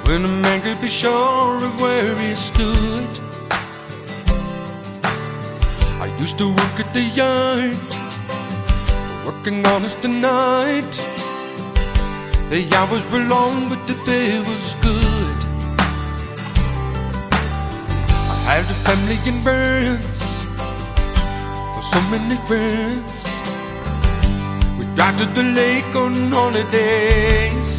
when a man could be sure of where he stood. I used to work at the yard, working honest at night. The hours were long, but the pay was good. I had a family in France, so many friends. We drive to the lake on holidays.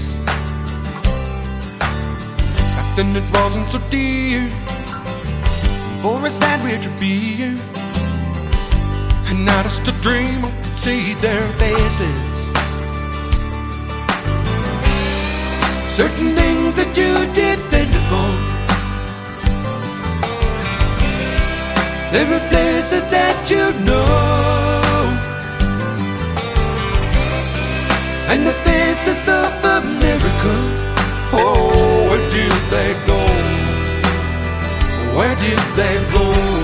Back then it wasn't so dear for a sandwich or beer. And now just a dream, I could see their faces. Certain things that you depend upon, there are places that you know, and the faces of America. Oh, where did they go? Where did they go?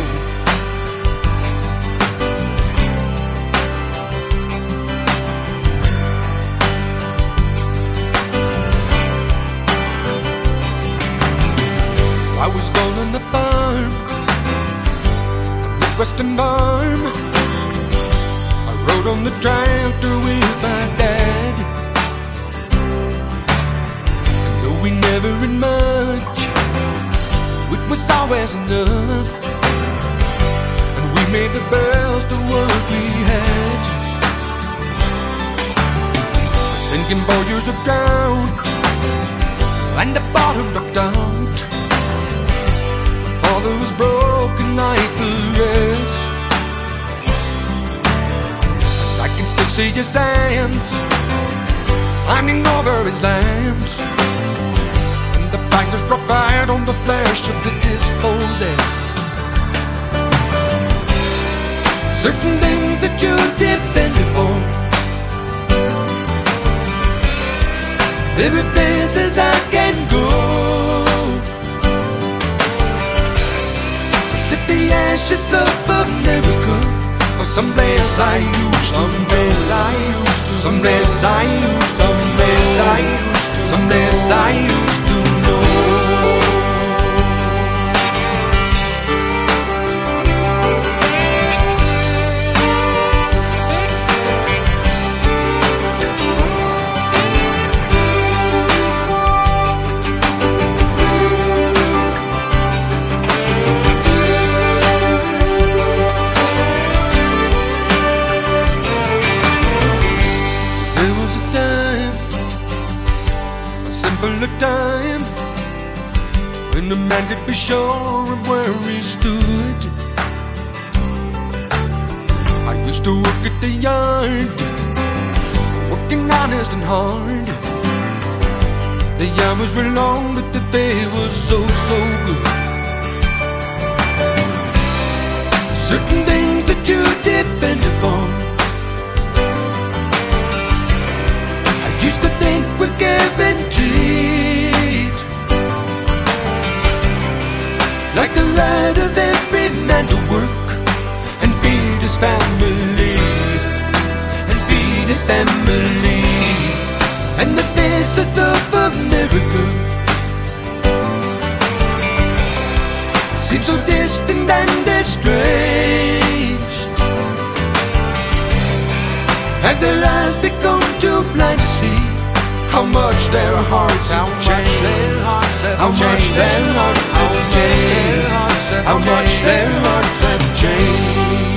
I was born on the farm, Midwestern farm. I rode on the tractor with my dad. And though we never had much, it was always enough. And we made the best of what we had. Then came 4 years of drought, and the bottom broke out. Father was broken like the rest. I can still see his hands signing over his lands, and the bangers grow fired on the flesh of the dispossessed. Certain things that you depend upon, there are places I can go. The ashes of America, or someplace I used to, someplace I used to, someplace I used to, someplace I used to, someplace I used to know. A time when a man could be sure of where he stood. I used to work at the yard, working honest and hard. The hours were long, but the pay was so good. Certain things that you depend upon, I used to think were guaranteed, like the right of every man to work and feed his family, and feed his family. And the faces of America seem so distant and estranged. Have their eyes become too blind to see how much their hearts have changed? How much their hearts have changed? How much their hearts have changed?